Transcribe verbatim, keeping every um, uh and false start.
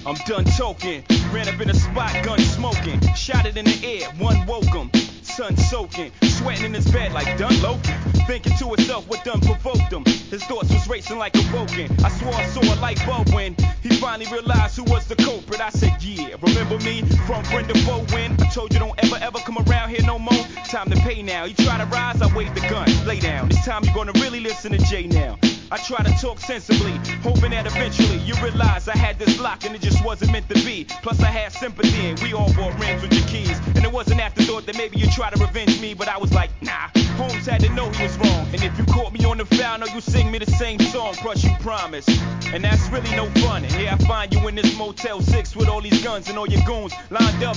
I'm done talking. Ran up in a spot, gun smoking. Shot it in the air, one woke him. Sun soaking, sweating in his bed like done Loki. Thinking to himself what done provoked him. His thoughts was racing like a Vulcan. I swore I saw a light bulb when he finally realized who was the culprit. I said, yeah, remember me from Brenda Bowen? I told you don't ever ever come around here no more. Time to pay now. You try to rise, I wave the gun. Lay down. This time you're gonna really listen to Jay now. I try to talk sensibly, hoping that eventually you realize I had this lock and it just wasn't meant to be. Plus I had sympathy and we all bought rings with your keys. And it was an afterthought that maybe you try to revenge me, but I was like, nah. Holmes had to know he was wrong. And if you caught me on the foul, know you sing me the same song, plus you promise. And that's really no fun. And here I find you in this Motel six with all these guns and all your goons lined up